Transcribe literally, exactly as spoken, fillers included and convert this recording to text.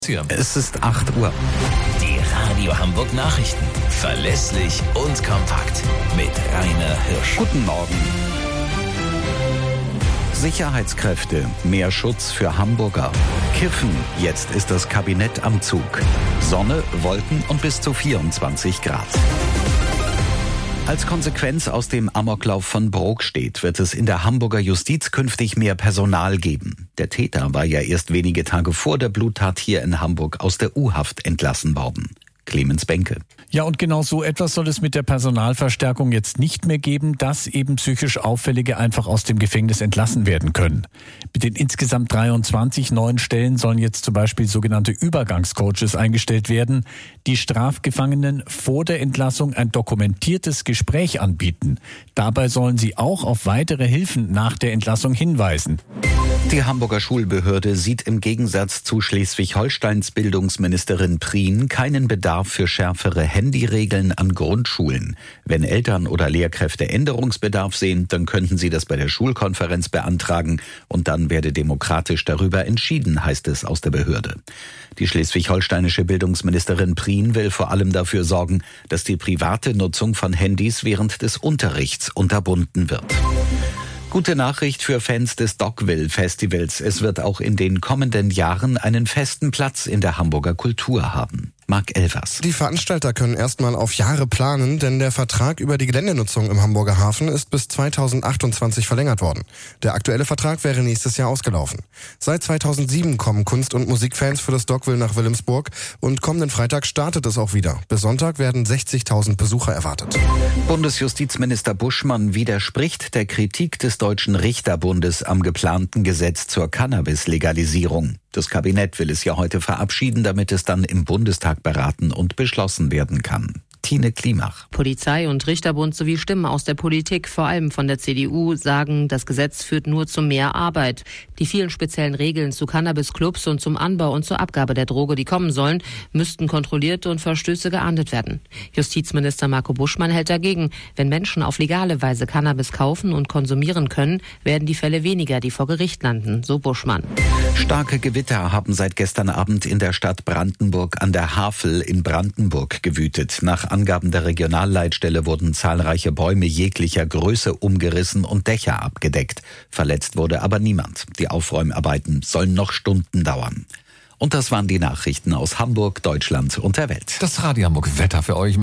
Es ist acht Uhr. Die Radio Hamburg Nachrichten. Verlässlich und kompakt. Mit Rainer Hirsch. Guten Morgen. Sicherheitskräfte, mehr Schutz für Hamburger. Kiffen, jetzt ist das Kabinett am Zug. Sonne, Wolken und bis zu vierundzwanzig Grad. Als Konsequenz aus dem Amoklauf von Brokstedt wird es in der Hamburger Justiz künftig mehr Personal geben. Der Täter war ja erst wenige Tage vor der Bluttat hier in Hamburg aus der U-Haft entlassen worden. Clemens Benke. Ja, und genau so etwas soll es mit der Personalverstärkung jetzt nicht mehr geben, dass eben psychisch Auffällige einfach aus dem Gefängnis entlassen werden können. Mit den insgesamt dreiundzwanzig neuen Stellen sollen jetzt zum Beispiel sogenannte Übergangscoaches eingestellt werden, die Strafgefangenen vor der Entlassung ein dokumentiertes Gespräch anbieten. Dabei sollen sie auch auf weitere Hilfen nach der Entlassung hinweisen. Die Hamburger Schulbehörde sieht im Gegensatz zu Schleswig-Holsteins Bildungsministerin Prien keinen Bedarf für schärfere Handyregeln an Grundschulen. Wenn Eltern oder Lehrkräfte Änderungsbedarf sehen, dann könnten sie das bei der Schulkonferenz beantragen und dann werde demokratisch darüber entschieden, heißt es aus der Behörde. Die schleswig-holsteinische Bildungsministerin Prien will vor allem dafür sorgen, dass die private Nutzung von Handys während des Unterrichts unterbunden wird. Gute Nachricht für Fans des Dogville-Festivals. Es wird auch in den kommenden Jahren einen festen Platz in der Hamburger Kultur haben. Marc Elvers. Die Veranstalter können erstmal auf Jahre planen, denn der Vertrag über die Geländenutzung im Hamburger Hafen ist bis zweitausendachtundzwanzig verlängert worden. Der aktuelle Vertrag wäre nächstes Jahr ausgelaufen. Seit zweitausendsieben kommen Kunst- und Musikfans für das Dogville nach Wilhelmsburg und kommenden Freitag startet es auch wieder. Bis Sonntag werden sechzigtausend Besucher erwartet. Bundesjustizminister Buschmann widerspricht der Kritik des Deutschen Richterbundes am geplanten Gesetz zur Cannabis-Legalisierung. Das Kabinett will es ja heute verabschieden, damit es dann im Bundestag beraten und beschlossen werden kann. Tine Klimach. Polizei und Richterbund sowie Stimmen aus der Politik, vor allem von der C D U, sagen, das Gesetz führt nur zu mehr Arbeit. Die vielen speziellen Regeln zu Cannabis-Clubs und zum Anbau und zur Abgabe der Droge, die kommen sollen, müssten kontrolliert und Verstöße geahndet werden. Justizminister Marco Buschmann hält dagegen. Wenn Menschen auf legale Weise Cannabis kaufen und konsumieren können, werden die Fälle weniger, die vor Gericht landen, so Buschmann. Starke Gewitter haben seit gestern Abend in der Stadt Brandenburg an der Havel in Brandenburg gewütet. Nach Angaben der Regionalleitstelle wurden zahlreiche Bäume jeglicher Größe umgerissen und Dächer abgedeckt. Verletzt wurde aber niemand. Die Aufräumarbeiten sollen noch Stunden dauern. Und das waren die Nachrichten aus Hamburg, Deutschland und der Welt. Das Radio Hamburg Wetter für euch mit